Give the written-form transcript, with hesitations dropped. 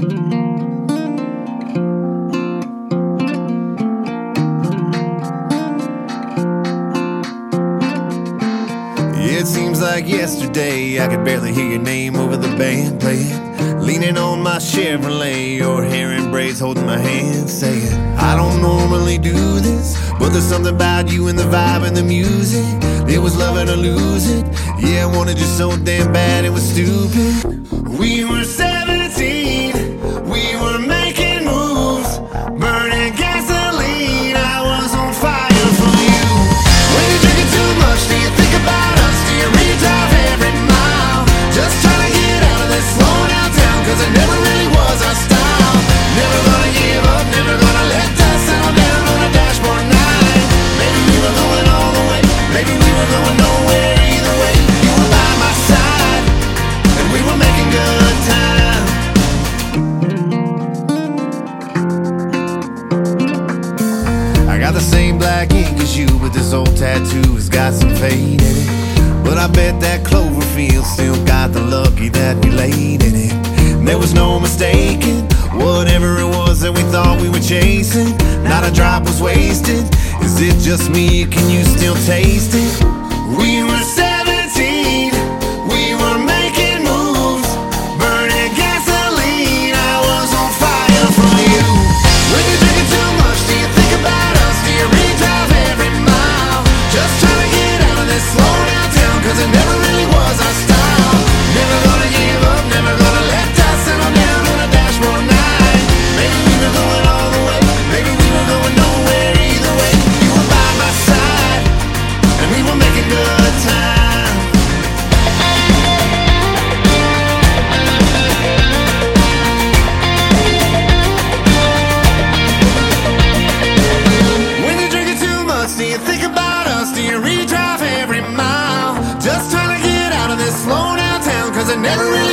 It seems like yesterday I could barely hear your name over the band playing. Leaning on my Chevrolet, your hair in braids, holding my hand, saying, I don't normally do this, but there's something about you and the vibe and the music. It was loving or lose it. Yeah, I wanted you so damn bad it was stupid. We were 17, we were making moves, burning gasoline. I was on fire for you. When you're drinking too much, do you think about us? Do you re-drive every mile? Just trying to get out of this slow down town, cause it never really was our style. Never gonna give up, never gonna let that settle down on a dashboard night. Maybe we were going all the way, maybe we were going nowhere. Either way, you were by my side, and we were making good time. I got the same black ink as you, but this old tattoo has got some fade in it. But I bet that Cloverfield still got the lucky that we laid in it. And there was no mistaking whatever it was that we thought we were chasing. Not a drop was wasted. Is it just me? Can you still taste it? We were 17, we were making moves, burning gasoline. I was on fire for you. When you're drinking too much, do you think about us? Do you re-drive every mile? Just trying to get out of this slow down town, cause it never really was our style. Never gonna give up, never gonna let that settle down on a dashboard night. Maybe we were going all the way, maybe we were going nowhere. Either way, you were by my side, and we were making good time. When you're drinking too much, do you think about us? Do you re-drive every mile? Just trying to get out of this slow down town, cause it never really